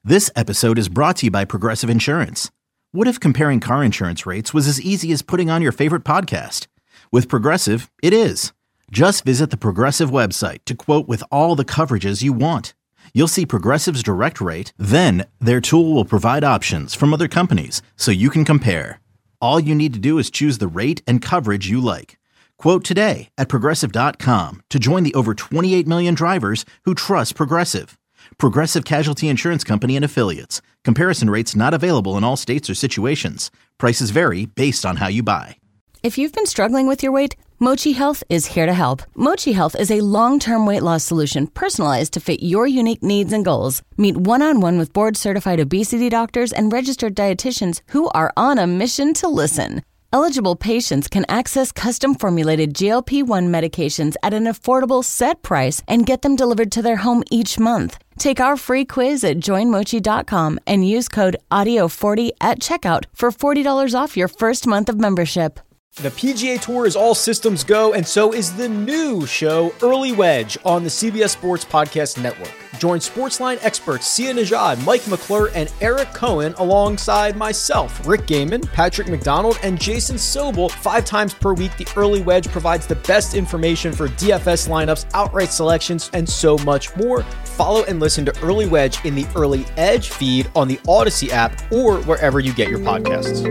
This episode is brought to you by Progressive Insurance. What if comparing car insurance rates was as easy as putting on your favorite podcast? With Progressive, it is. Just visit the Progressive website to quote with all the coverages you want. You'll see Progressive's direct rate, then their tool will provide options from other companies so you can compare. All you need to do is choose the rate and coverage you like. Quote today at Progressive.com to join the over 28 million drivers who trust Progressive. Progressive Casualty Insurance Company and Affiliates. Comparison rates not available in all states or situations. Prices vary based on how you buy. If you've been struggling with your weight, Mochi Health is here to help. Mochi Health is a long-term weight loss solution personalized to fit your unique needs and goals. Meet one-on-one with board-certified obesity doctors and registered dietitians who are on a mission to listen. Eligible patients can access custom-formulated GLP-1 medications at an affordable set price and get them delivered to their home each month. Take our free quiz at joinmochi.com and use code AUDIO40 at checkout for $40 off your first month of membership. The PGA Tour is all systems go, and so is the new show, Early Wedge, on the CBS Sports Podcast Network. Join Sportsline experts Sia Nejad, Mike McClure, and Eric Cohen alongside myself, Rick Gaiman, Patrick McDonald, and Jason Sobel 5 times per week. The Early Wedge provides the best information for DFS lineups, outright selections, and so much more. Follow and listen to Early Wedge in the Early Edge feed on the Odyssey app or wherever you get your podcasts.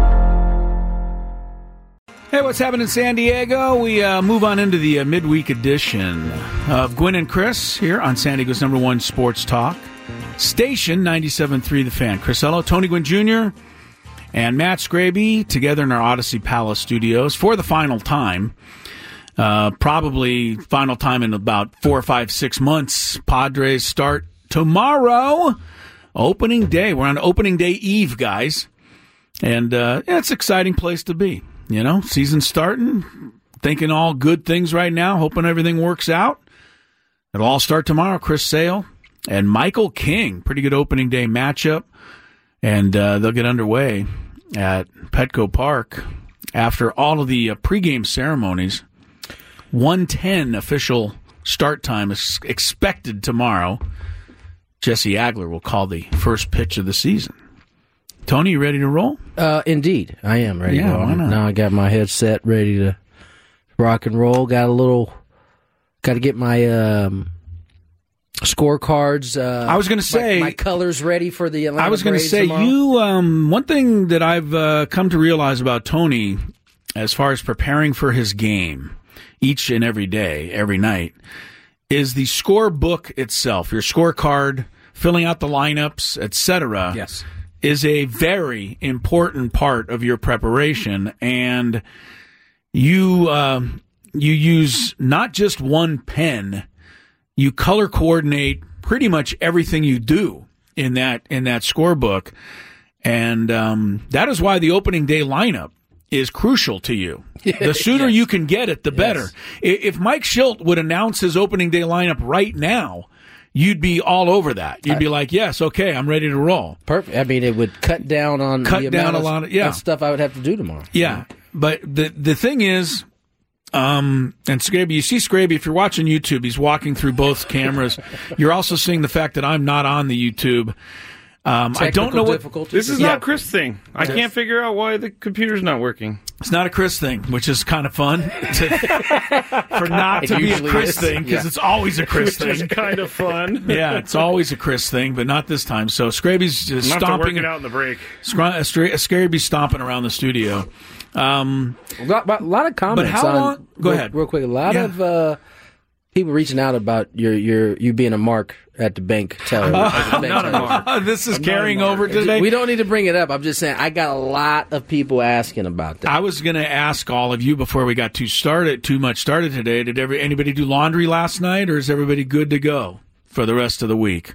Hey, what's happening in San Diego? We move on into the midweek edition of Gwynn and Chris here on San Diego's #1 sports talk station, 97.3 The Fan. Chris Ello, Tony Gwynn Jr., and Matt Scraby together in our Odyssey Palace studios for the final time. Probably final time in about 4, 5, 6 months. Padres start tomorrow. Opening day. We're on opening day eve, guys. And it's an exciting place to be. You know, season's starting, thinking all good things right now, hoping everything works out. It'll all start tomorrow. Chris Sale and Michael King, pretty good opening day matchup. And they'll get underway at Petco Park after all of the pregame ceremonies. 1:10 official start time is expected tomorrow. Jesse Agler will call the first pitch of the season. Tony, you ready to roll? Indeed, I am ready to roll. Why not? Now I got my headset ready to rock and roll. Got to get my scorecards. I was going to say my colors ready for the Atlanta. I was going to say tomorrow. One thing that I've come to realize about Tony, as far as preparing for his game, each and every day, every night, is the scorebook itself. Your scorecard, filling out the lineups, etc. Yes. Is a very important part of your preparation, and you use not just one pen, you color coordinate pretty much everything you do in that scorebook, and that is why the opening day lineup is crucial to you. The sooner you can get it, the better. If Mike Schilt would announce his opening day lineup right now, you'd be all over that. You'd be like, yes, okay, I'm ready to roll. Perfect. I mean, it would cut down on the amount a lot of stuff I would have to do tomorrow. Yeah, but the thing is, and Scraby, you see Scraby, if you're watching YouTube, he's walking through both cameras. You're also seeing the fact that I'm not on the YouTube. I don't know what this is. Not a Chris thing. I can't figure out why the computer's not working. It's not a Chris thing, which is kind of fun for not to be a Chris thing, because it's always a Chris thing. It's kind of fun. Yeah, it's always a Chris thing, but not this time. So Scraby's just stomping it out in the break. Scraby's stomping around the studio. A lot of comments. But how long? Go ahead, real quick. A lot of people reaching out about you being a mark at the bank teller. This is carrying over today. We don't need to bring it up. I'm just saying I got a lot of people asking about that. I was going to ask all of you before we got too much started today. Did anybody do laundry last night, or is everybody good to go for the rest of the week?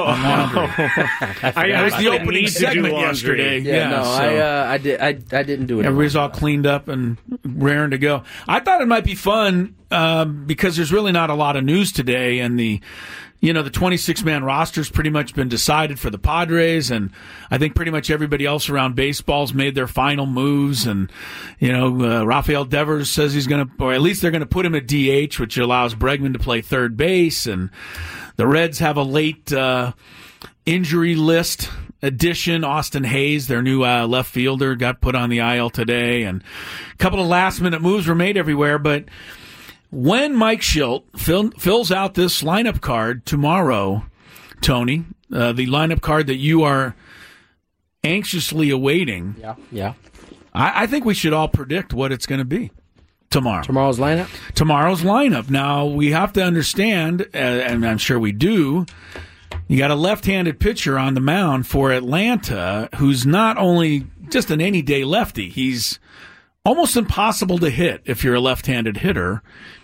I was the opening segment yesterday. I didn't do it. Everybody's all cleaned up and raring to go. I thought it might be fun because there's really not a lot of news today, and the 26-man roster's pretty much been decided for the Padres, and I think pretty much everybody else around baseball's made their final moves. And, Rafael Devers says he's going to, or at least they're going to put him at DH, which allows Bregman to play third base. And the Reds have a late injury list addition. Austin Hayes, their new left fielder, got put on the IL today, and a couple of last-minute moves were made everywhere. But when Mike Shildt fills out this lineup card tomorrow, Tony, the lineup card that you are anxiously awaiting, Yeah. I think we should all predict what it's going to be tomorrow. Tomorrow's lineup? Tomorrow's lineup. Now, we have to understand, and I'm sure we do, you got a left-handed pitcher on the mound for Atlanta who's not only just an any-day lefty, he's almost impossible to hit if you're a left-handed hitter.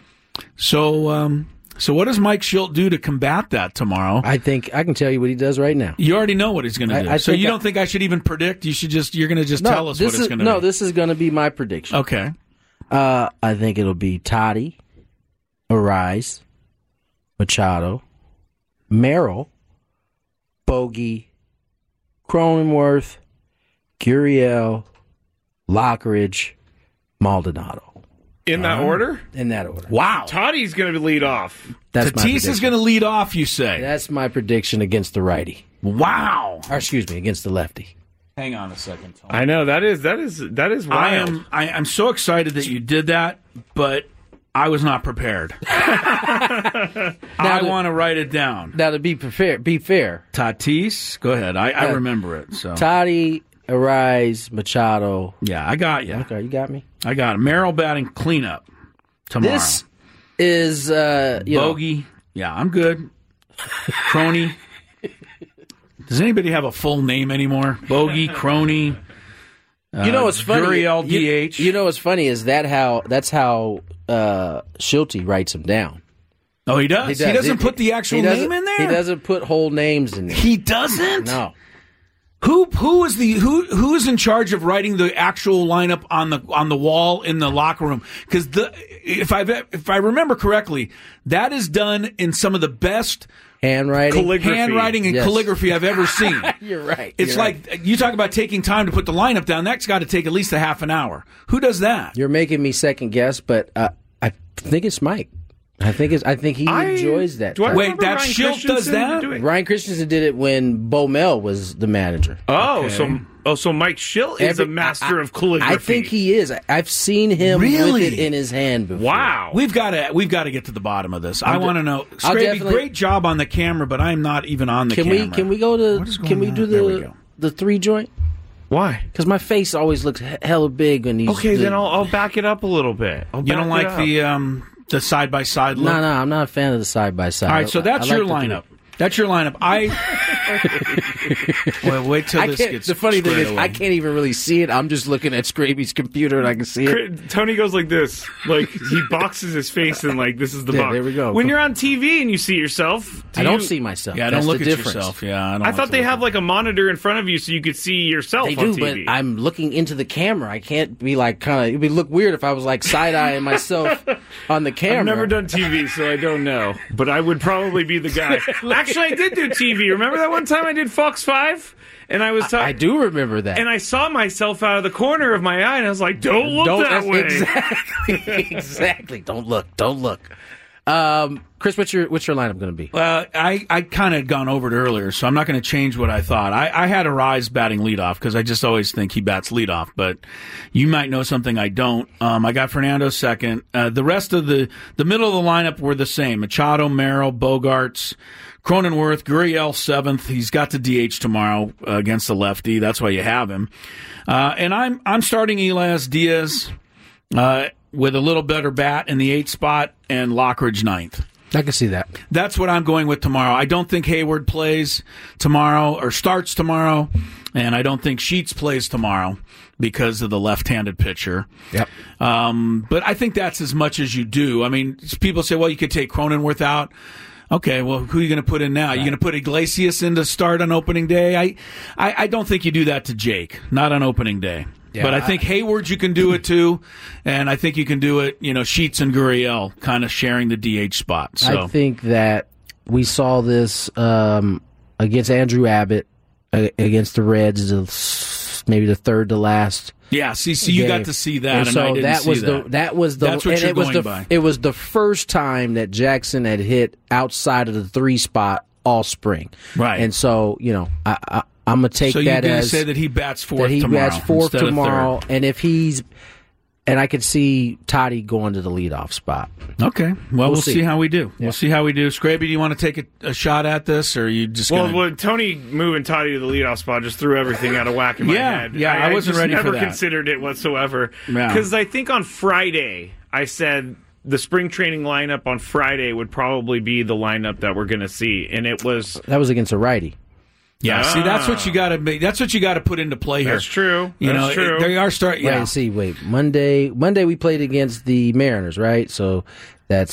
So what does Mike Shildt do to combat that tomorrow? I think I can tell you what he does right now. You already know what he's going to do. So you don't think I should even predict? You're going to just tell us what it's going to be? No, this is going to be my prediction. Okay. I think it'll be Toddy, Arise, Machado, Merrill, Bogey, Cronenworth, Gurriel, Lockridge, Maldonado. In that order? In that order. Wow. Toddy's going to lead off. That's my Tatis is prediction. going to lead off, you say? That's my prediction against the righty. Wow. Or excuse me, against the lefty. Hang on a second, Tony. I know that is wild. I'm so excited that you did that, but I was not prepared. I want to write it down. Now to be fair, Tatis, go ahead. I remember it. So Toddy, Arise, Machado. yeah, I got you. Okay, you got me. I got it. Merrill batting cleanup tomorrow. This is Bogey. Yeah, I'm good. Crony. Does anybody have a full name anymore? Bogey, Crony. You know what's funny? Gurriel, DH. You know what's funny is that's how Schulte writes them down. Oh, he does? He doesn't put the actual name in there? He doesn't put whole names in there. He doesn't? No. Who is in charge of writing the actual lineup on the wall in the locker room? Because if I remember correctly, that is done in some of the best handwriting and calligraphy I've ever seen. You're right. It's you talk about taking time to put the lineup down. That's got to take at least a half an hour. Who does that? You're making me second guess, but I think it's Mike. I think he enjoys that. Wait, that Shildt does that? Ryan Christensen did it when Bo Mel was the manager. Oh, okay. So Mike Shildt is a master of calligraphy. I think he is. I've seen him with it in his hand before. Wow. We've got to get to the bottom of this. I want to know. Scrappy, great job on the camera, but I'm not even on the camera. Can we go to? Can we do the 3 joint? Why? Because my face always looks hella big when these. Okay, then I'll back it up a little bit. You don't like the side-by-side look? No, I'm not a fan of the side-by-side. All right, so that's your lineup. That's your lineup. Wait till this gets. The funny thing is, away. I can't even really see it. I'm just looking at Scraby's computer and I can see it. Tony goes like this, like he boxes his face and like this is the box. There we go. When you're on TV and you see yourself, I don't see myself. Yeah, I don't look at yourself. Yeah, I thought they have like a monitor in front of you so you could see yourself. They on do, TV. but I'm looking into the camera. I can't be like it'd look weird if I was like side-eyeing myself on the camera. I've never done TV, so I don't know. But I would probably be the guy. Actually, I did do TV. Remember that one time I did Fox 5? And I was talking. I do remember that. And I saw myself out of the corner of my eye, and I was like, don't look that way. Exactly. Don't look. Chris, what's your lineup going to be? I kind of gone over it earlier, so I'm not going to change what I thought. I had Arise batting leadoff because I just always think he bats leadoff, but you might know something I don't. I got Fernando second. The rest of the middle of the lineup were the same. Machado, Merrill, Bogarts, Cronenworth, Gurriel seventh. He's got the DH tomorrow against the lefty. That's why you have him. And I'm starting Elias Diaz with a little better bat in the 8th spot and Lockridge 9th. I can see that. That's what I'm going with tomorrow. I don't think Hayward plays tomorrow or starts tomorrow, and I don't think Sheets plays tomorrow because of the left-handed pitcher. Yep. But I think that's as much as you do. I mean, people say, well, you could take Cronenworth out. Okay, well, who are you going to put in now? Right. You're going to put Iglesias in to start on opening day? I don't think you do that to Jake, not on opening day. Yeah, but I think Hayward, you can do it too, and I think you can do it, Sheets and Gurriel kind of sharing the DH spot. So. I think that we saw this against Andrew Abbott, against the Reds, maybe the third to last. Yeah, see, you got to see that, and so I didn't see that. That's what you're going by. It was the first time that Jackson had hit outside of the 3 spot all spring. Right. And so, I'm going to take so that you're going to as say that he bats fourth that he tomorrow. bats fourth instead of tomorrow, third. and if he's and I could see Toddy going to the leadoff spot. Okay. Well, we'll see. see how we do. Yeah. We'll see how we do. Scraby, do you want to take a shot at this, or are you just going Well, Tony moving Toddy to the leadoff spot just threw everything out of whack in my head. Yeah, I wasn't just ready for never that. considered it whatsoever. Yeah. Because I think on Friday, I said the spring training lineup on Friday would probably be the lineup that we're going to see. And it was... That was against a righty. Yeah, see, that's what you got to make. That's what you got to put into play here. That's true. That's true. They are starting. Yeah. Wait. Monday we played against the Mariners, right? So that's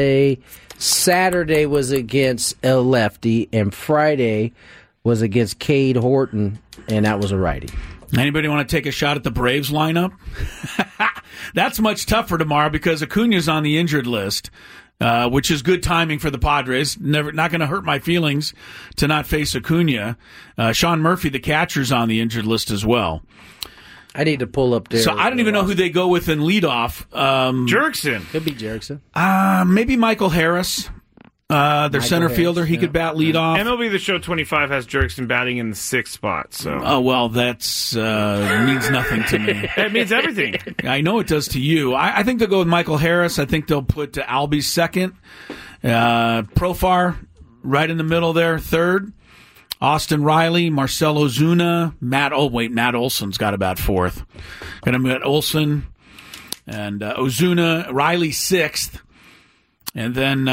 Saturday was against El Lefty, and Friday was against Cade Horton, and that was a righty. Anybody want to take a shot at the Braves lineup? That's much tougher tomorrow because Acuna's on the injured list. Which is good timing for the Padres. Not going to hurt my feelings to not face Acuna. Sean Murphy, the catcher's on the injured list as well. I need to pull up there. So I don't even know who they go with in leadoff. Jerickson. Could be Jerickson. Maybe Michael Harris, their center Harris, fielder. He could bat leadoff. MLB The Show 25 has Jerickson batting in the 6th spot. So Oh, well, that's means nothing to me. that means everything. I know it does to you. I think they'll go with Michael Harris. I think they'll put Albie second. Profar right in the middle there, third. Austin Riley, Marcell Ozuna, Matt Olson's got about fourth. Going to get Olson and Ozuna, Riley sixth. And then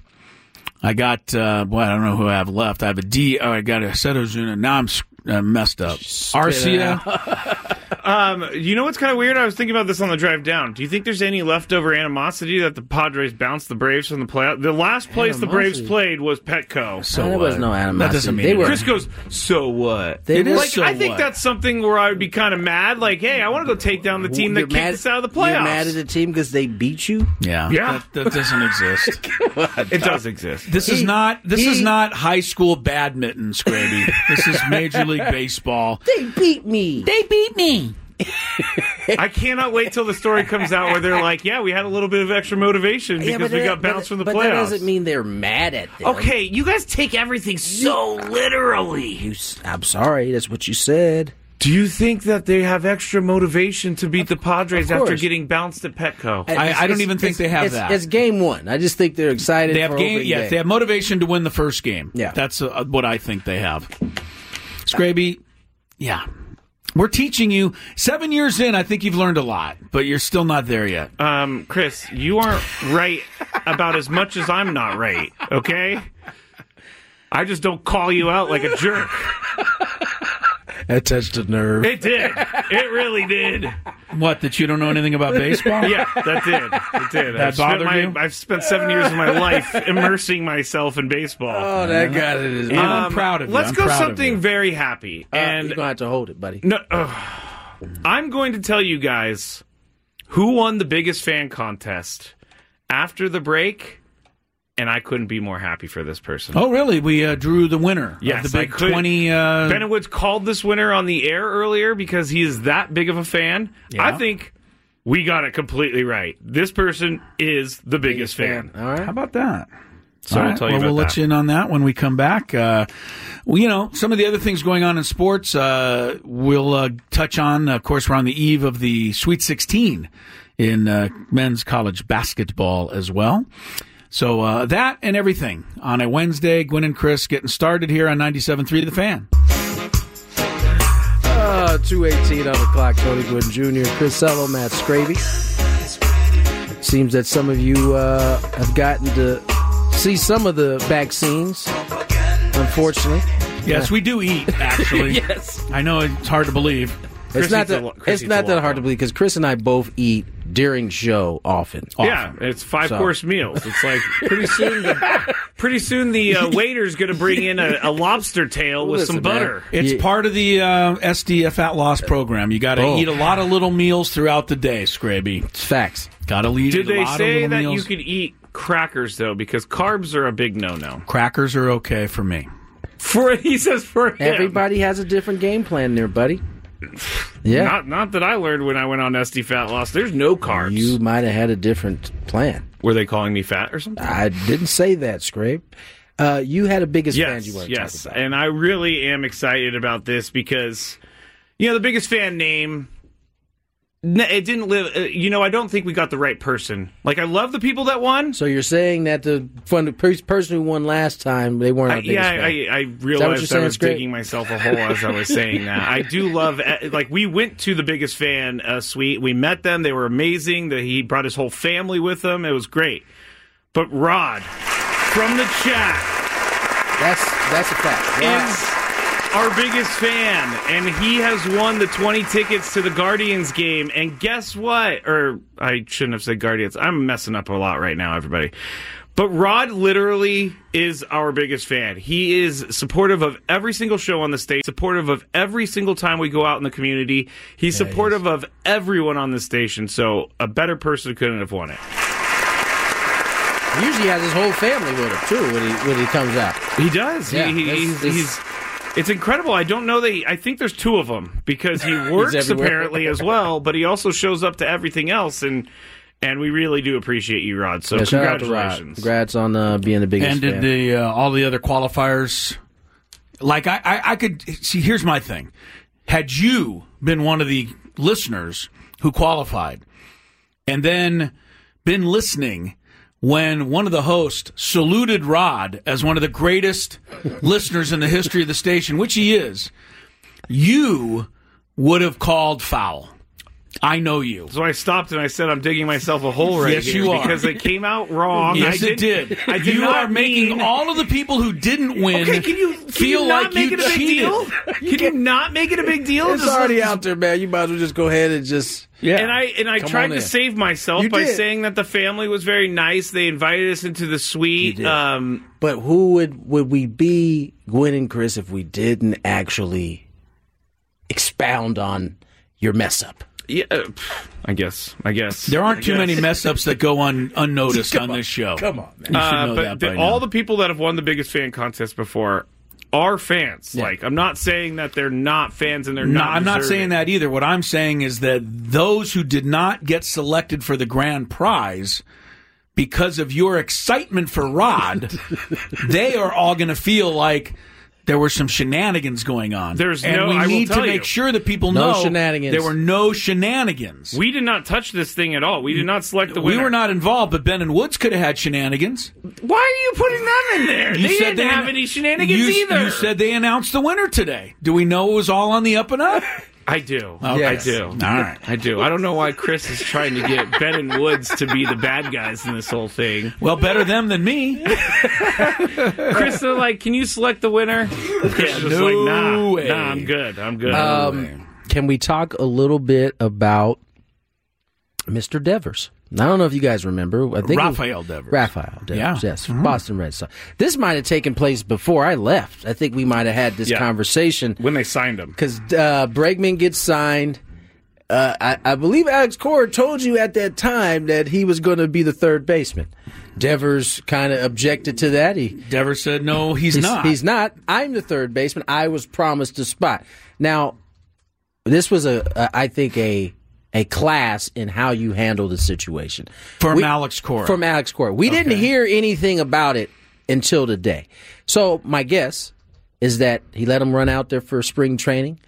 I got, I don't know who I have left. I have a D. Oh, I got a set Ozuna. Now I'm messed up. Arcia. You know what's kind of weird? I was thinking about this on the drive down. Do you think there's any leftover animosity that the Padres bounced the Braves from the playoff? The last place the Braves played was Petco. So there was no animosity. That doesn't mean they were. Chris goes, so what? They were Like, so I think what? that's something where I would be kind of mad. Like, hey, I want to go take down the team that You're kicked mad- us out of the playoffs. You're mad at the team because they beat you? Yeah. Yeah. That doesn't exist. It does exist. This is not high school badminton, Scraby. This is Major League Baseball. They beat me. They beat me. I cannot wait till the story comes out where they're like, yeah, we had a little bit of extra motivation because we got bounced from the but playoffs. that doesn't mean they're mad at them. Okay, you guys take everything so literally. I'm sorry. That's what you said. Do you think that they have extra motivation to beat the Padres of after course. getting bounced at Petco? I don't even think they have that. It's game one. I just think they're excited. They have for game. opening Yes, day. they have motivation to win the first game. Yeah. That's what I think they have. Scraby, yeah. We're teaching you 7 years in. I think you've learned a lot, but you're still not there yet. Chris, you aren't right about as much as I'm not right, okay? I just don't call you out like a jerk. That touched a nerve. It did. It really did. What, that you don't know anything about baseball? Yeah, that did. It did. That bothered you? I've spent 7 years of my life immersing myself in baseball. Oh, that got it. As well. I'm proud of you. Let's I'm go proud of something you. very happy. And you're going to have to hold it, buddy. no, I'm going to tell you guys who won the biggest fan contest after the break, and I couldn't be more happy for this person. Oh, really? We drew the winner Yes, of the big I could. 20... Bennett Woods called this winner on the air earlier because he is that big of a fan. Yeah. I think we got it completely right. This person is the biggest fan. All right. How about that? So All I'll right, tell you well, about we'll let that. you in on that when we come back. Some of the other things going on in sports, we'll touch on. Of course, we're on the eve of the Sweet 16 in men's college basketball as well. So that and everything on a Wednesday. Gwynn and Chris getting started here on 97.3 The Fan. 2:18 on the clock. Tony Gwynn Jr., Chris Sello, Matt Scraby. Seems that some of you have gotten to see some of the vaccines, unfortunately. Yes, we do eat, actually. Yes. I know it's hard to believe. It's not that lot, hard to believe because Chris and I both eat during show often. Yeah, it's 5-course meals. It's like pretty soon the waiter's going to bring in a lobster tail with Listen, some butter. man. It's part of the SD Fat Loss program. You got to eat a lot of little meals throughout the day, Scraby. It's facts. Got to eat Did a they lot say of that little you meals. could eat crackers though? Because carbs are a big no-no. Crackers are okay for me. He says for him. Everybody has a different game plan there, buddy. Yeah. Not that I learned when I went on SD Fat Loss. There's no carbs. You might have had a different plan. Were they calling me fat or something? I didn't say that, Scrape. You had a biggest yes, fan you want to talk about. and I really am excited about this because, the biggest fan name, it didn't live. I don't think we got the right person. Like, I love the people that won. So you're saying that the person who won last time, they weren't our biggest fan? I realized I was digging myself a hole as I was saying that. I do love, we went to the biggest fan suite. We met them. They were amazing. He brought his whole family with him. It was great. But Rod, from the chat, that's a fact. is our biggest fan, and he has won the 20 tickets to the Guardians game. And guess what? Or I shouldn't have said Guardians. I'm messing up a lot right now, everybody. But Rod literally is our biggest fan. He is supportive of every single show on the station, supportive of every single time we go out in the community. He's supportive of everyone on the station. So a better person couldn't have won it. He usually has his whole family with him too when he comes out. He does. Yeah, He's it's incredible. I don't know I think there's two of them because he works apparently as well, but he also shows up to everything else, and we really do appreciate you, Rod. So congratulations. Congrats on being the biggest fan. And did all the other qualifiers, like I could see, here's my thing. Had you been one of the listeners who qualified and then been listening when one of the hosts saluted Rod as one of the greatest listeners in the history of the station, which he is, you would have called foul. I know you. So I stopped and I said, I'm digging myself a hole right yes, here you are. because it came out wrong. Yes, it did. You are making all of the people who didn't win feel like you cheated. Can you not make it a big deal? It's already out there, man. You might as well just go ahead and just... Yeah. And I tried to save myself by saying that the family was very nice. They invited us into the suite. But who would we be, Gwen and Chris, if we didn't actually expound on your mess up? Yeah, I guess. There aren't too many mess ups that go unnoticed on this show. Come on, man. You should know but that by all now. the people that have won the biggest fan contest before are fans. Yeah. Like, I'm not saying that they're not fans and they're not. I'm not deserving. saying that either. What I'm saying is that those who did not get selected for the grand prize because of your excitement for Rod, they are all going to feel like there were some shenanigans going on. We need to make sure that people know shenanigans. There were no shenanigans. We did not touch this thing at all. We did not select the winner. We were not involved, but Ben and Woods could have had shenanigans. Why are you putting them in there? They didn't have any shenanigans either. You said they announced the winner today. Do we know it was all on the up and up? I do. Okay. Yes. I do. All right. I do. I don't know why Chris is trying to get Ben and Woods to be the bad guys in this whole thing. Well, better them than me. Chris, they're like, can you select the winner? Chris is just like, nah, I'm good. I'm good. Can we talk a little bit about Mr. Devers? I don't know if you guys remember. I think Rafael Devers. Yes, Boston Red Sox. This might have taken place before I left. I think we might have had this conversation. When they signed him. Because Bregman gets signed. I believe Alex Cora told you at that time that he was going to be the third baseman. Devers kind of objected to that. Devers said, no, he's not. He's not. I'm the third baseman. I was promised a spot. Now, this was, I think, a class in how you handle the situation. From Alex Cora. We didn't hear anything about it until today. So my guess is that he let him run out there for spring training.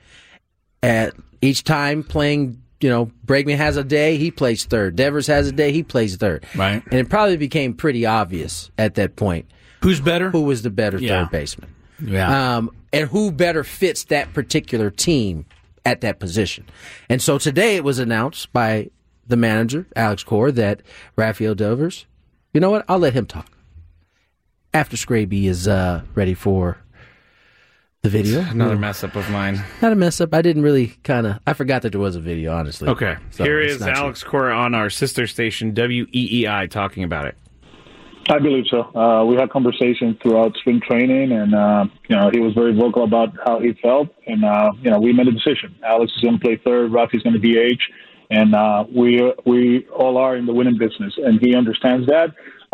Each time playing, Bregman has a day, he plays third. Devers has a day, he plays third. Right. And it probably became pretty obvious at that point. Who's better? Who was the better third baseman. Yeah. And who better fits that particular team at that position. And so today it was announced by the manager, Alex Cora, that Rafael Devers, you know what? I'll let him talk. After Scraby is ready for the video. Another mess up of mine. Not a mess up. I didn't really I forgot that there was a video, honestly. Okay. So here is Alex Cora on our sister station, WEEI, talking about it. I believe so. We had conversations throughout spring training, and he was very vocal about how he felt, and we made a decision. Alex is going to play third, Rafi's going to DH, and we all are in the winning business, and he understands that.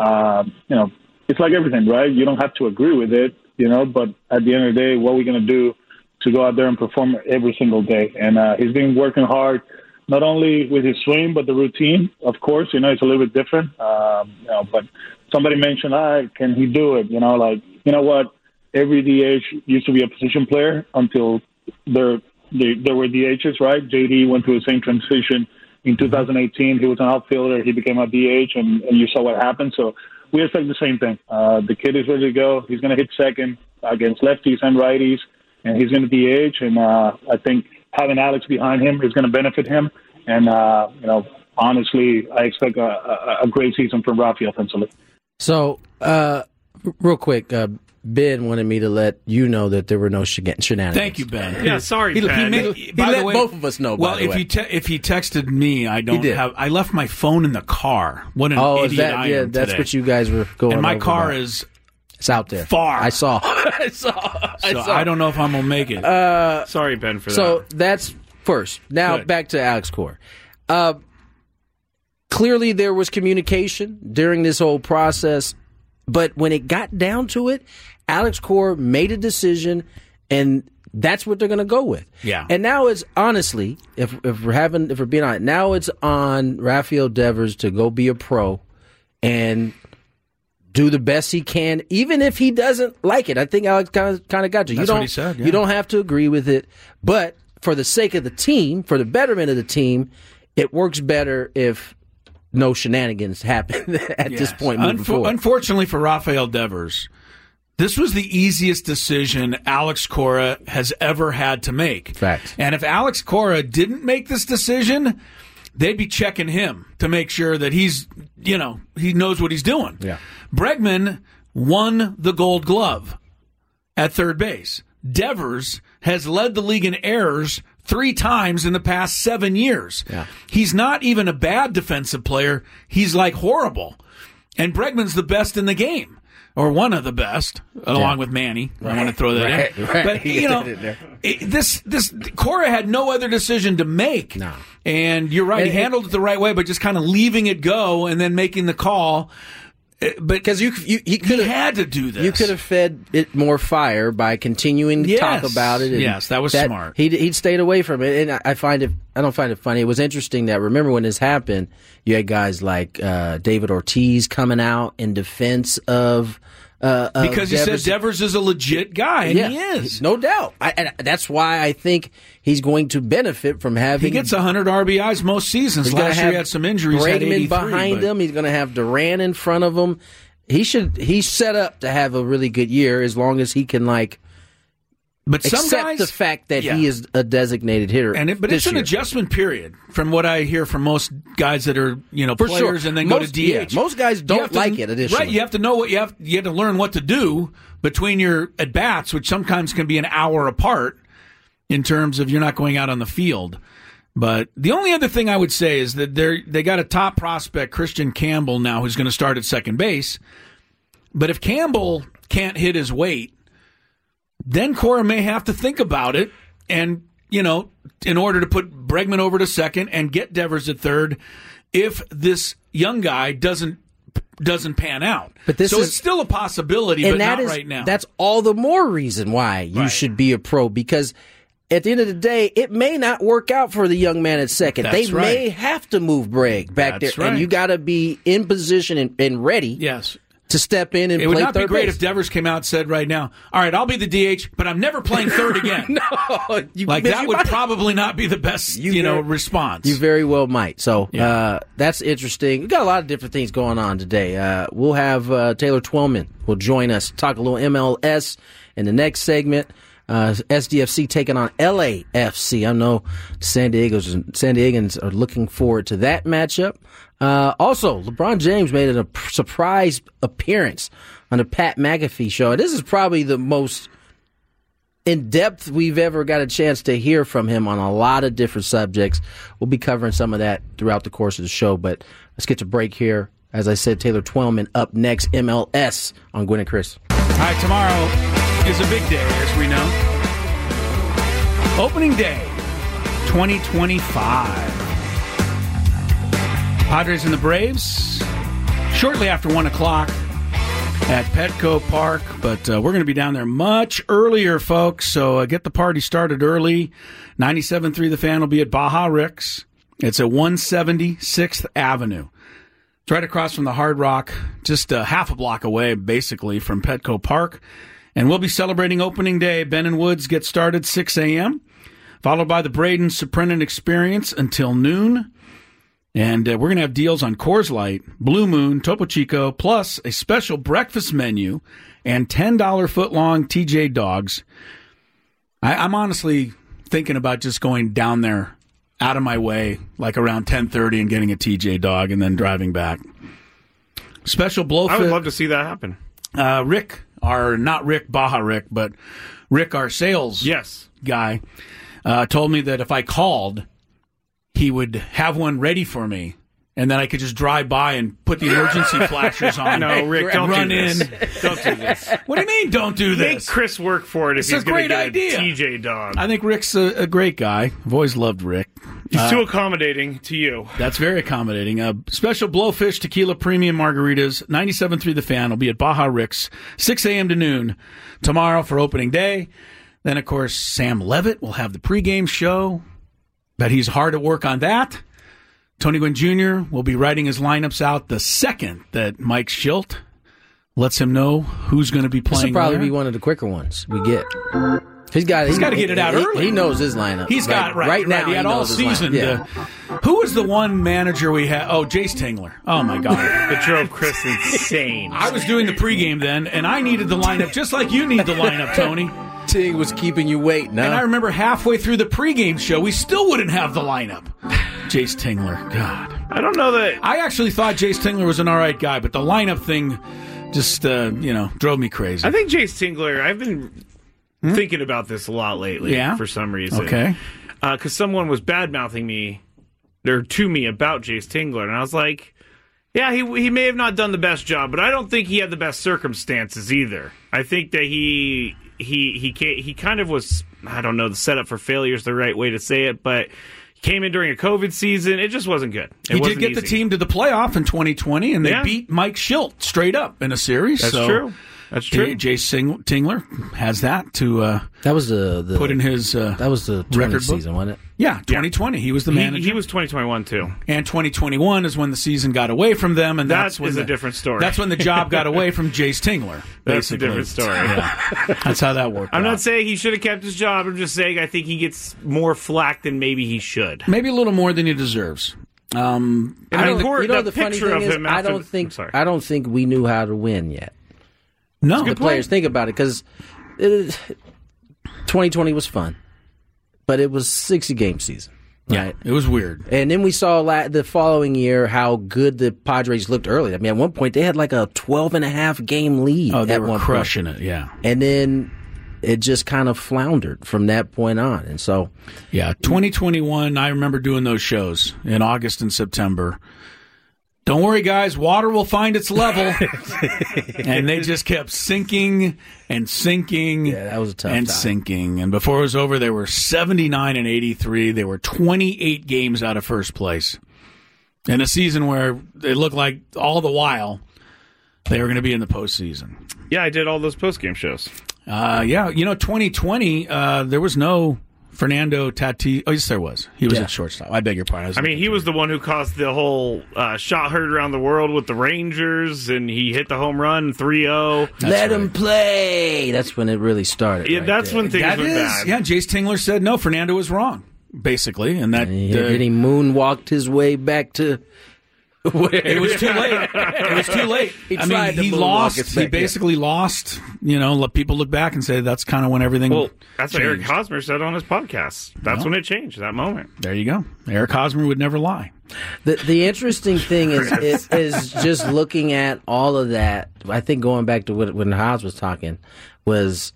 It's like everything, right? You don't have to agree with it, but at the end of the day, what are we going to do to go out there and perform every single day? And he's been working hard, not only with his swing, but the routine. Of course, it's a little bit different, but somebody mentioned, can he do it? You know, like, you know what? Every DH used to be a position player until there were DHs, right? JD went through the same transition. In 2018, he was an outfielder. He became a DH, and you saw what happened. So we expect the same thing. The kid is ready to go. He's going to hit second against lefties and righties, and he's going to DH. And I think having Alex behind him is going to benefit him. And, you know, honestly, I expect a great season from Rafi offensively. So, real quick, Ben wanted me to let you know that there were no shenanigans. Thank you, Ben. Yeah, sorry, Ben. He let both of us know. Well, if he texted me, I left my phone in the car. What an idiot I am that's today. what you guys were going. And my over car about. it's out there. Far. I saw. I don't know if I'm gonna make it. Sorry, Ben, for that. So that's first. Now back to Alex Cora. Clearly, there was communication during this whole process, but when it got down to it, Alex Cora made a decision, and that's what they're going to go with. Yeah. And now it's honestly, if we're being honest, now it's on Rafael Devers to go be a pro and do the best he can, even if he doesn't like it. I think Alex kind of got you. That's what he said. Yeah. You don't have to agree with it, but for the sake of the team, for the betterment of the team, it works better if no shenanigans happen at this point moving forward. Unfortunately for Rafael Devers, this was the easiest decision Alex Cora has ever had to make. Fact. And if Alex Cora didn't make this decision, they'd be checking him to make sure that he knows what he's doing. Yeah. Bregman won the Gold Glove at third base. Devers has led the league in errors 3 times in the past 7 years. Yeah. He's not even a bad defensive player. He's like horrible. And Bregman's the best in the game, or one of the best, along with Manny. Right. I want to throw that in. Right. But, you know, this Cora had no other decision to make. No. And you're right. He handled it the right way, but just kind of leaving it go and then making the call. But because he had to do this. You could have fed it more fire by continuing to talk about it. And yes, that was smart. He'd stayed away from it, and I don't find it funny. It was interesting that, remember when this happened, you had guys like David Ortiz coming out in defense of because he Devers. said Devers is a legit guy, and he is, no doubt. And that's why I think he's going to benefit from having. He gets 100 RBIs most seasons. Last year he had some injuries. Bregman behind him. He's going to have Duran in front of him. He's set up to have a really good year as long as he can But some accept guys, the fact that he is a designated hitter. But it's an adjustment period from what I hear from most guys that are players and then go to DH. Yeah, most guys don't like it. Additionally, right? You have to know what you have to learn what to do between your at bats, which sometimes can be an hour apart in terms of you're not going out on the field. But the only other thing I would say is that they got a top prospect, Christian Campbell, now who's going to start at second base. But if Campbell can't hit his weight, then Cora may have to think about it and, in order to put Bregman over to second and get Devers at third if this young guy doesn't pan out. But it's still a possibility, but not right now. That's all the more reason why you should be a pro, because at the end of the day, it may not work out for the young man at second. They may have to move Breg back there, and you got to be in position and ready. Yes. To step in and play third base. It would not be great if Devers came out and said right now, all right, I'll be the DH, but I'm never playing third again. That would probably not be the best response. You very well might. So that's interesting. We've got a lot of different things going on today. We'll have Taylor Twellman will join us, talk a little MLS in the next segment. SDFC taking on LAFC. I know San Diegans are looking forward to that matchup. Also, LeBron James made a surprise appearance on the Pat McAfee show. This is probably the most in-depth we've ever got a chance to hear from him on a lot of different subjects. We'll be covering some of that throughout the course of the show, but let's get to break here. As I said, Taylor Twellman up next, MLS on Gwynn and Chris. All right, tomorrow is a big day, as we know. Opening day, 2025. Padres and the Braves, shortly after 1 o'clock at Petco Park. But we're going to be down there much earlier, folks. So get the party started early. 97.3 The Fan will be at Baja Rick's. It's at 170 6th Avenue. It's right across from the Hard Rock, just half a block away, basically, from Petco Park. And we'll be celebrating opening day. Ben and Woods get started 6 a.m., followed by the Braden Suprenant Experience until noon. And we're going to have deals on Coors Light, Blue Moon, Topo Chico, plus a special breakfast menu and $10 footlong TJ dogs. I'm honestly thinking about just going down there out of my way, like around 10:30 and getting a TJ dog and then driving back. Special blowfish. I would love to see that happen. Rick, not Rick Baja Rick, but Rick, our sales guy, told me that if I called, he would have one ready for me, and then I could just drive by and put the emergency flashers on. No, Rick, don't run do this. in. Don't do this. What do you mean, don't do this? Make Chris work for it if It's he's a going great to idea. get a TJ dog. I think Rick's a great guy. I've always loved Rick. He's too accommodating to you. That's very accommodating. Special Blowfish Tequila Premium Margaritas, 97.3 The Fan, will be at Baja Rick's, 6 a.m. to noon tomorrow for opening day. Then, of course, Sam Levitt will have the pregame show. Bet he's hard at work on that. Tony Gwynn Jr. will be writing his lineups out the second that Mike Schilt lets him know who's going to be playing. This will probably there. be one of the quicker ones we get. He's got to get it out early. He knows his lineup. He's got right now. He had all season. Who was the one manager we had? Oh, Jace Tingler. Oh my God, it drove Chris insane. I was doing the pregame then, and I needed the lineup just like you need the lineup, Tony. Ting was keeping you waiting. Huh? And I remember halfway through the pregame show, we still wouldn't have the lineup. Jace Tingler, God. I don't know that. I actually thought Jace Tingler was an all right guy, but the lineup thing just drove me crazy. I think Jace Tingler. I've been thinking about this a lot lately. For some reason. Okay. Because someone was bad mouthing me, or to me, about Jace Tingler, and I was like, yeah, he may have not done the best job, but I don't think he had the best circumstances either. I think that he kind of was, I don't know, the setup for failure is the right way to say it, but he came in during a COVID season. It just wasn't good. He did get the team to the playoff in 2020, and they beat Mike Schilt straight up in a series. That's true. That's true. Jace Tingler has that to that was the put in his that was the record season, wasn't it? Yeah, 2020. He was the manager. He was 2021 too. And 2021 is when the season got away from them, and that's when a different story. That's when the job got away from Jace Tingler. That's a different story. Yeah. That's how that worked. I'm not saying he should have kept his job. I'm just saying I think he gets more flack than maybe he should. Maybe a little more than he deserves. The funny thing is, I don't think we knew how to win yet. No, the players think about it because 2020 was fun, but it was 60-game season. Right? Yeah, it was weird. And then we saw the following year how good the Padres looked early. I mean, at one point they had like a 12.5-game lead. Oh, they at were one crushing point. it. Yeah, and then it just kind of floundered from that point on. And so, 2021. I remember doing those shows in August and September. Don't worry, guys. Water will find its level. And they just kept sinking and sinking. Yeah, that was a tough and time. sinking. And before it was over, they were 79 and 83. They were 28 games out of first place. In a season where it looked like all the while they were going to be in the postseason. Yeah, I did all those postgame shows. 2020, there was no Fernando Tatis. Oh, yes, there was. He was at shortstop. I beg your pardon. He was the one who caused the whole shot heard around the world with the Rangers, and he hit the home run 3-0. Let him play. That's when it really started. Yeah, that's when things went bad. Yeah, Jace Tingler said, no, Fernando was wrong, basically. And that he moonwalked his way back to where it was too late. It was too late. He lost. He basically lost. People look back and say that's kind of when everything. Well, that's changed. what Eric Hosmer said on his podcast. That's when it changed. That moment. There you go. Eric Hosmer would never lie. The interesting thing is just looking at all of that. I think going back to when Hos was talking was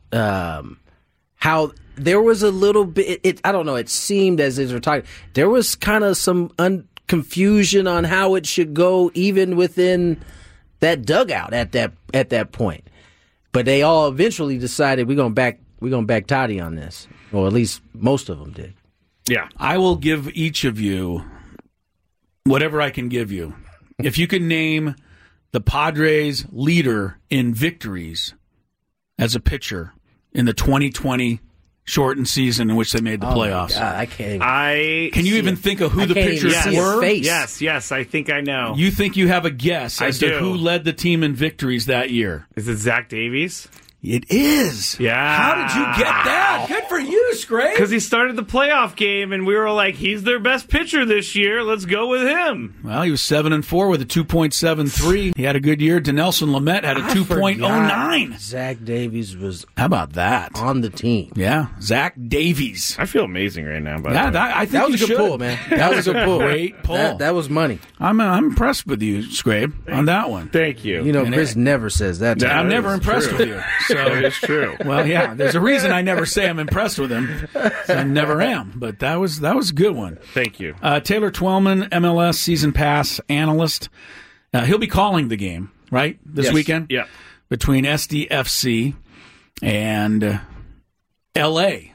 how there was a little bit. I don't know. It seemed as we're talking, there was kind of some confusion on how it should go, even within that dugout at that point. But they all eventually decided we're gonna back Toddy on this, or at least most of them did. Yeah, I will give each of you whatever I can give you. If you can name the Padres' leader in victories as a pitcher in the 2020 shortened season in which they made the playoffs? God, I can't. Can you even think of who the pitchers were? Yes, I think I know. You think you have a guess as to who led the team in victories that year? Is it Zach Davies? It is. Yeah. How did you get that? Good for you, Scrape. Because he started the playoff game, and we were like, he's their best pitcher this year. Let's go with him. Well, he was 7-4 with a 2.73. He had a good year. Denelson Lamet had a 2.09. Zach Davies was How about that? on the team. Yeah, Zach Davies. I feel amazing right now. I think That was you a good should. pull, man. That was a good pull. Great pull. That was money. I'm impressed with you, Scrape, on that one. Thank you. You know, Chris never says that. I'm never impressed with you. So that is true. Well, yeah, there's a reason I never say I'm impressed with him. I never am, but that was a good one. Thank you. Taylor Twellman, MLS season pass analyst. He'll be calling the game, right, this weekend? Yeah. Between SDFC and LAFC.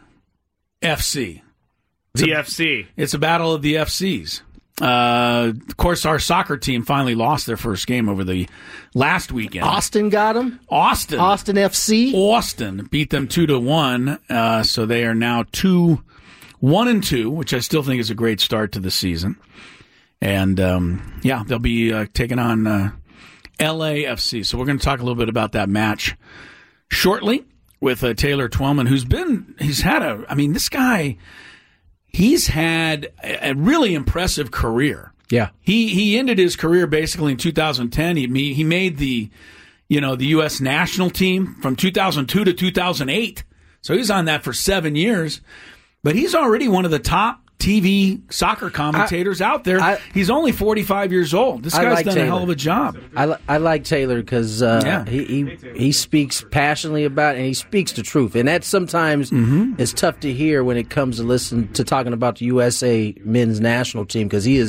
TFC. It's a battle of the FCs. Of course, our soccer team finally lost their first game over the last weekend. Austin got him. Austin FC. Austin beat them 2-1. So they are now 1-2, which I still think is a great start to the season. And they'll be taking on LAFC. So we're going to talk a little bit about that match shortly with Taylor Twellman, he's had a really impressive career. Yeah. He ended his career basically in 2010. He made the U.S. national team from 2002 to 2008. So he was on that for 7 years. But he's already one of the top TV soccer commentators out there. He's only 45 years old. This guy's done a hell of a job. I like Taylor because he speaks passionately about it, and he speaks the truth. And that sometimes is tough to hear when it comes to talking about the USA men's national team, because he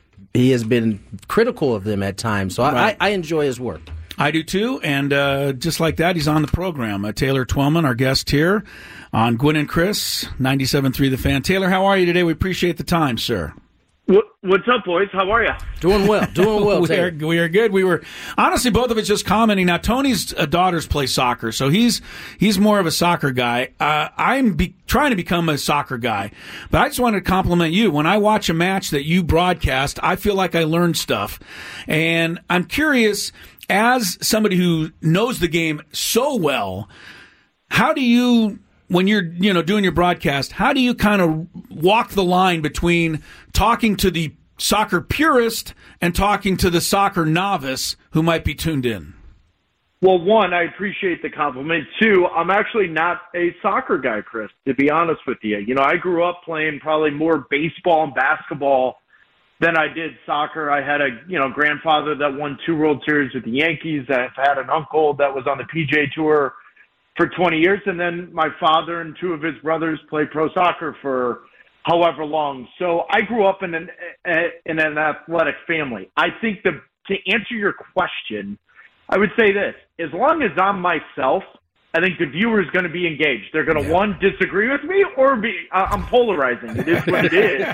has been critical of them at times. So I enjoy his work. I do too, and just like that, he's on the program. Taylor Twellman, our guest here on Gwynn and Chris, 97.3 The Fan. Taylor, how are you today? We appreciate the time, sir. What's up, boys? How are you? Doing well. We are good. We were honestly both of us just commenting. Now, Tony's daughters play soccer, so he's more of a soccer guy. I'm trying to become a soccer guy, but I just wanted to compliment you. When I watch a match that you broadcast, I feel like I learned stuff, and I'm curious, as somebody who knows the game so well, how do you, when you're doing your broadcast, how do you kind of walk the line between talking to the soccer purist and talking to the soccer novice who might be tuned in? Well, one, I appreciate the compliment. Two, I'm actually not a soccer guy, Chris, to be honest with you. I grew up playing probably more baseball and basketball than I did soccer. I had a grandfather that won 2 World Series with the Yankees. I've had an uncle that was on the PGA Tour for 20 years, and then my father and 2 of his brothers played pro soccer for however long. So I grew up in an athletic family. I think to answer your question, I would say this: as long as I'm myself, I think the viewer is going to be engaged. They're going to, one, disagree with me, or I'm polarizing. It is what it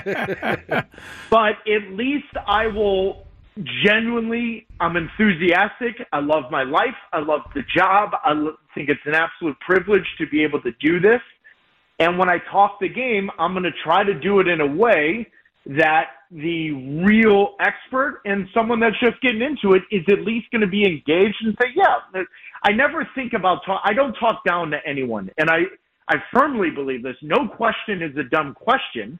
is. But at least I will genuinely, I'm enthusiastic. I love my life. I love the job. I think it's an absolute privilege to be able to do this. And when I talk the game, I'm going to try to do it in a way that the real expert and someone that's just getting into it is at least going to be engaged and say, yeah, I never think about I don't talk down to anyone. And I firmly believe this. No question is a dumb question.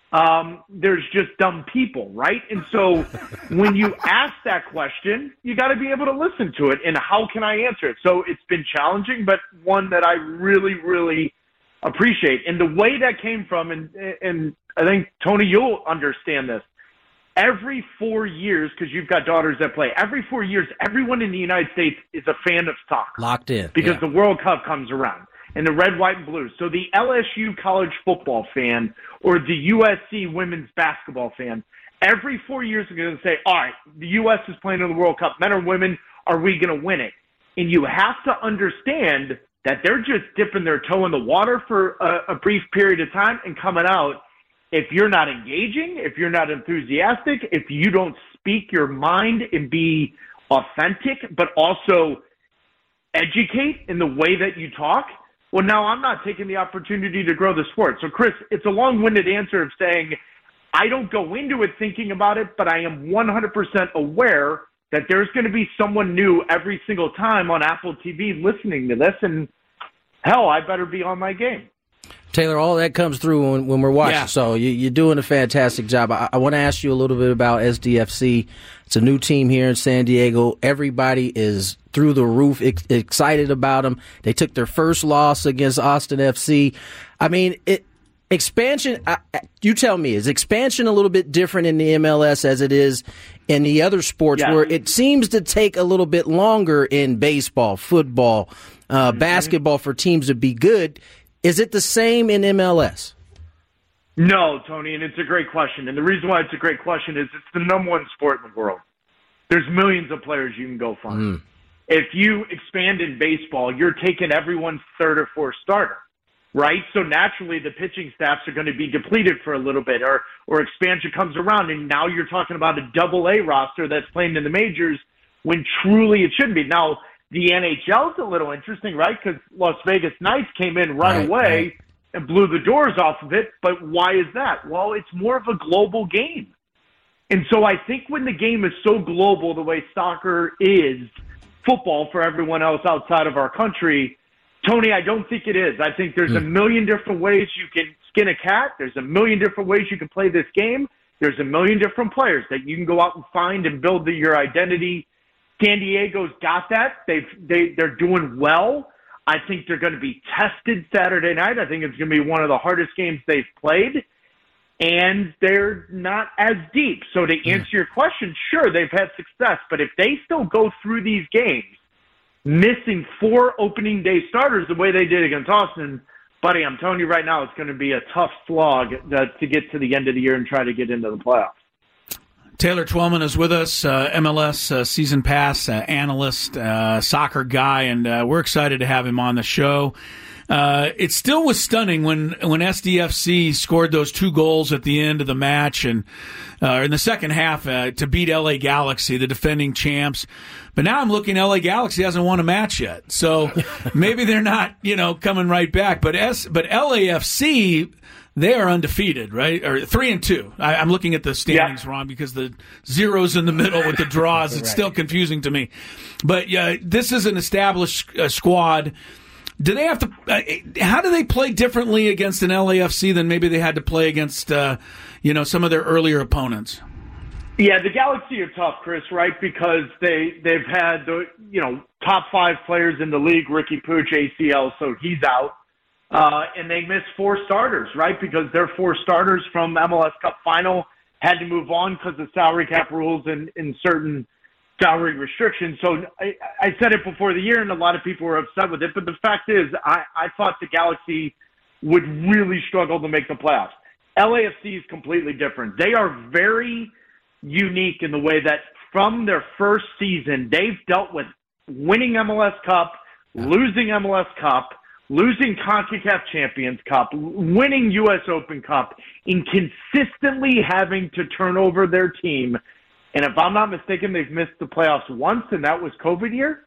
There's just dumb people, right? And so when you ask that question, you got to be able to listen to it. And how can I answer it? So it's been challenging, but one that I really, really appreciate. And the way that came from, and I think, Tony, you'll understand this. Every 4 years, because you've got daughters that play, every 4 years, everyone in the United States is a fan of soccer. Locked in. Because the World Cup comes around, and the red, white, and blue. So the LSU college football fan or the USC women's basketball fan, every 4 years are going to say, all right, the U.S. is playing in the World Cup. Men or women, are we going to win it? And you have to understand that they're just dipping their toe in the water for a brief period of time and coming out. If you're not engaging, if you're not enthusiastic, if you don't speak your mind and be authentic, but also educate in the way that you talk, well, now I'm not taking the opportunity to grow the sport. So, Chris, it's a long-winded answer of saying I don't go into it thinking about it, but I am 100% aware that there's going to be someone new every single time on Apple TV listening to this, and hell, I better be on my game. Taylor, all that comes through when we're watching, Yeah. so you're doing a fantastic job. I want to ask you a little bit about SDFC. It's a new team here in San Diego. Everybody is through the roof excited about them. They took their first loss against Austin FC. I mean, expansion, you tell me, is expansion a little bit different in the MLS as it is in the other sports where it seems to take a little bit longer in baseball, football, basketball for teams to be good? Is it the same in MLS? No, Tony, and it's a great question. And the reason why it's a great question is it's the number one sport in the world. There's millions of players you can go find. If you expand in baseball, you're taking everyone's third or fourth starter, right? So naturally the pitching staffs are going to be depleted for a little bit, or expansion comes around, and now you're talking about a double-A roster that's playing in the majors when truly it shouldn't be. Now, the NHL is a little interesting, right? Because Las Vegas Knights came in right away and blew the doors off of it. But why is that? Well, it's more of a global game. And so I think when the game is so global the way soccer is, football for everyone else outside of our country, Tony, I don't think it is. I think there's a million different ways you can skin a cat. There's a million different ways you can play this game. There's a million different players that you can go out and find and build your identity. San Diego's got that. They're doing well. I think they're going to be tested Saturday night. I think it's going to be one of the hardest games they've played. And they're not as deep. So to answer your question, sure, they've had success. But if they still go through these games, missing 4 opening day starters the way they did against Austin, buddy, I'm telling you right now, it's going to be a tough slog to get to the end of the year and try to get into the playoffs. Taylor Twellman is with us, MLS season pass analyst, soccer guy, and we're excited to have him on the show. It still was stunning when SDFC scored those 2 goals at the end of the match and in the second half to beat LA Galaxy, the defending champs. But now I'm looking, LA Galaxy hasn't won a match yet, so maybe they're not coming right back. But LAFC, they are undefeated, right? Or 3-2. I'm looking at the standings wrong because the zeros in the middle with the draws. It's still confusing to me. But this is an established squad. Do they have to? How do they play differently against an LAFC than maybe they had to play against, some of their earlier opponents? Yeah, the Galaxy are tough, Chris, right? Because they've had the top 5 players in the league. Ricky Puig, ACL, so he's out. And they missed 4 starters, right? Because their 4 starters from MLS Cup final had to move on because of salary cap rules and certain salary restrictions. So I said it before the year, and a lot of people were upset with it. But the fact is, I thought the Galaxy would really struggle to make the playoffs. LAFC is completely different. They are very unique in the way that from their first season, they've dealt with winning MLS Cup, losing MLS Cup, losing CONCACAF Champions Cup, winning U.S. Open Cup, and consistently having to turn over their team. And if I'm not mistaken, they've missed the playoffs once, and that was COVID year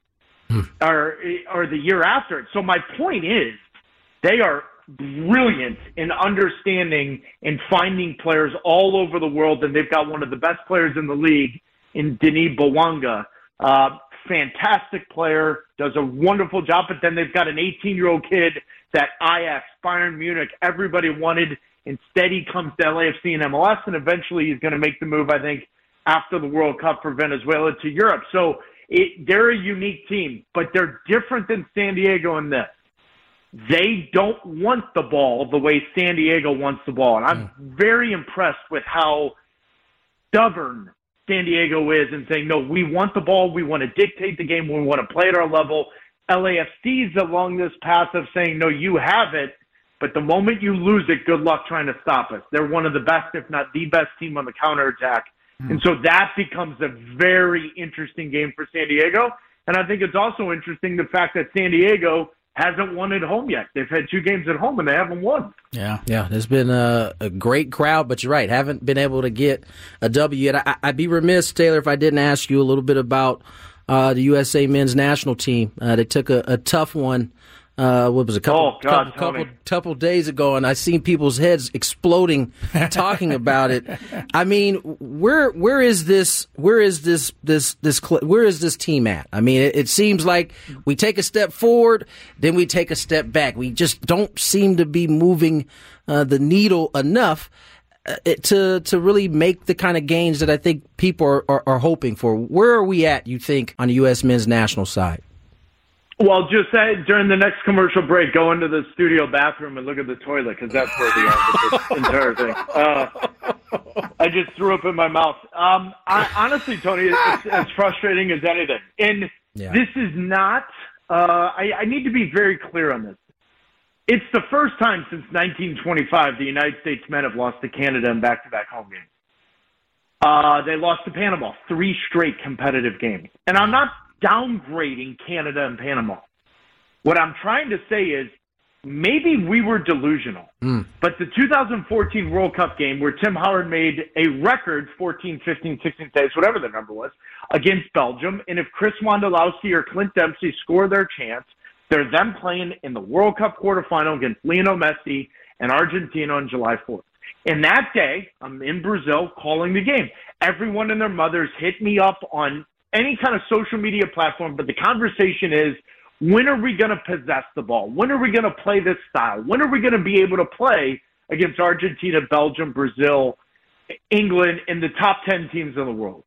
or the year after. So my point is they are brilliant in understanding and finding players all over the world, and they've got one of the best players in the league in Denis Bouanga. Fantastic player, does a wonderful job, but then they've got an 18-year-old kid that Ajax, Bayern Munich, everybody wanted. Instead, he comes to LAFC and MLS, and eventually he's going to make the move, I think, after the World Cup for Venezuela to Europe. So they're a unique team, but they're different than San Diego in this. They don't want the ball the way San Diego wants the ball. And I'm very impressed with how stubborn San Diego is and saying, no, we want the ball. We want to dictate the game. We want to play at our level. LAFC's along this path of saying, no, you have it. But the moment you lose it, good luck trying to stop us. They're one of the best, if not the best team on the counterattack. And so that becomes a very interesting game for San Diego. And I think it's also interesting the fact that San Diego hasn't won at home yet. They've had 2 games at home, and they haven't won. Yeah, there's been a great crowd, but you're right, haven't been able to get a W yet. I'd be remiss, Taylor, if I didn't ask you a little bit about the USA men's national team. They took a tough one what was it, couple days ago, and I seen people's heads exploding talking about it. I mean, where is this team at? I mean, it seems like we take a step forward, then we take a step back. We just don't seem to be moving the needle enough to really make the kind of gains that I think people are hoping for. Where are we at, you think, on the U.S. men's national side? Well, just during the next commercial break, go into the studio bathroom and look at the toilet, because that's where we are with this entire thing. I just threw up in my mouth. Honestly, Tony, it's as frustrating as anything. And this is not I need to be very clear on this. It's the first time since 1925 the United States men have lost to Canada in back-to-back home games. They lost to Panama 3 straight competitive games. And I'm not downgrading Canada and Panama. What I'm trying to say is maybe we were delusional. But the 2014 World Cup game where Tim Howard made a record 14, 15, 16 saves, whatever the number was, against Belgium, and if Chris Wondolowski or Clint Dempsey score their chance, they're then playing in the World Cup quarterfinal against Lionel Messi and Argentina on July 4th. And that day, I'm in Brazil calling the game. Everyone and their mothers hit me up on any kind of social media platform, but the conversation is, when are we going to possess the ball? When are we going to play this style? When are we going to be able to play against Argentina, Belgium, Brazil, England, and the top 10 teams in the world?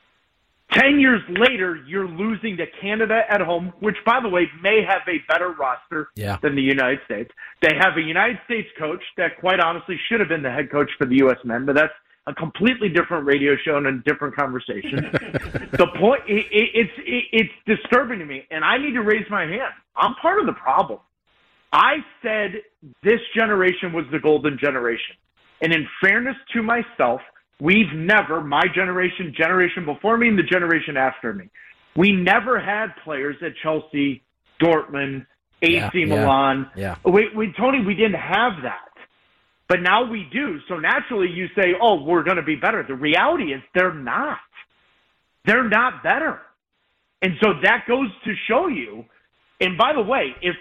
10 years later, you're losing to Canada at home, which, by the way, may have a better roster than the United States. They have a United States coach that, quite honestly, should have been the head coach for the U.S. men, but that's a completely different radio show and a different conversation. The point, it's disturbing to me, and I need to raise my hand. I'm part of the problem. I said this generation was the golden generation. And in fairness to myself, we've never, my generation before me, and the generation after me, we never had players at Chelsea, Dortmund, AC Milan. Tony, we didn't have that. But now we do. So naturally you say, oh, we're going to be better. The reality is they're not. They're not better. And so that goes to show you. And by the way, this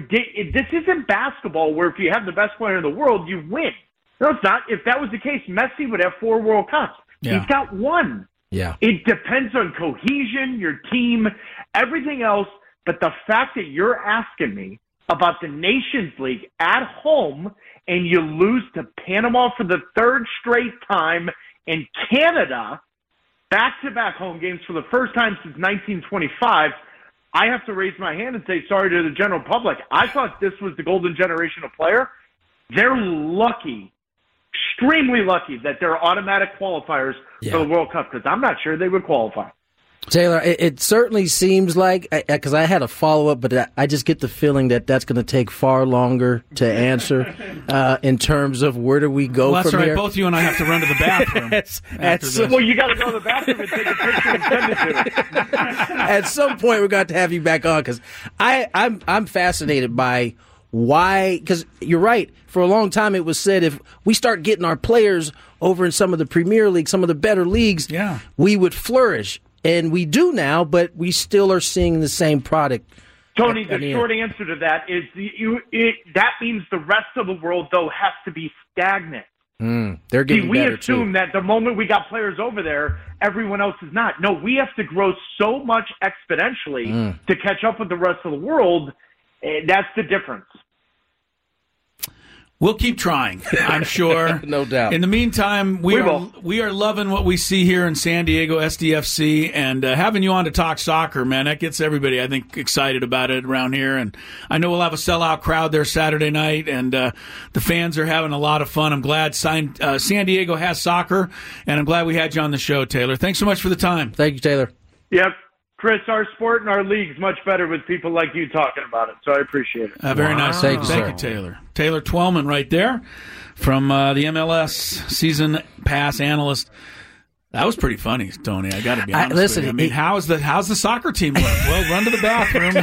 isn't basketball where if you have the best player in the world, you win. No, it's not. If that was the case, Messi would have 4 World Cups. Yeah. He's got 1. Yeah. It depends on cohesion, your team, everything else. But the fact that you're asking me about the Nations League at home and you lose to Panama for the 3rd straight time, and Canada, back-to-back home games for the first time since 1925, I have to raise my hand and say sorry to the general public. I thought this was the golden generation of player. They're lucky, extremely lucky, that they're automatic qualifiers for the World Cup, because I'm not sure they would qualify. Taylor, it certainly seems like, because I had a follow-up, but I just get the feeling that that's going to take far longer to answer in terms of where do we go from here. Both you and I have to run to the bathroom. Well, you got to go to the bathroom and take a picture and send it to me. At some point, we're going to have you back on, because I'm fascinated by why, because you're right. For a long time, it was said if we start getting our players over in some of the Premier League, some of the better leagues, we would flourish. And we do now, but we still are seeing the same product. Tony, the short answer to that is that means the rest of the world, though, has to be stagnant. They're getting better, we assume that the moment we got players over there, everyone else is not. No, we have to grow so much exponentially to catch up with the rest of the world. That's the difference. We'll keep trying, I'm sure. No doubt. In the meantime, we are loving what we see here in San Diego SDFC, and having you on to talk soccer, man, that gets everybody, I think, excited about it around here. And I know we'll have a sellout crowd there Saturday night, and the fans are having a lot of fun. I'm glad San Diego has soccer, and I'm glad we had you on the show, Taylor. Thanks so much for the time. Thank you, Taylor. Yep. Chris, our sport and our league's much better with people like you talking about it, so I appreciate it. Very nice. Thank you, Taylor. Taylor Twellman right there from the MLS season pass analyst. That was pretty funny, Tony. I got to be honest with you. I mean, how's the soccer team look? Well, run to the bathroom.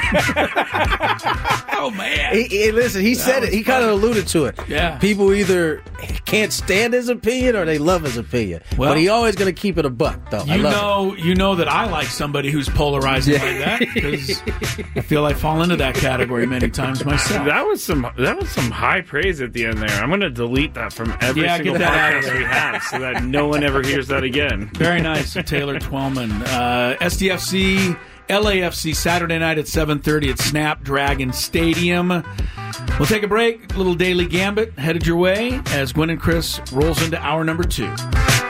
Oh, man. Listen, he said it. He kind of alluded to it. Yeah. People either can't stand his opinion or they love his opinion. Well, but he always going to keep it a buck, though. You know that I like somebody who's polarizing like that because I feel I fall into that category many times myself. That was some high praise at the end there. I'm going to delete that from every single podcast we have so that no one ever hears that again. Very nice, Taylor Twellman. SDFC, LAFC, Saturday night at 7:30 at Snapdragon Stadium. We'll take a break. A little Daily Gambit headed your way as Gwen and Chris rolls into hour number 2.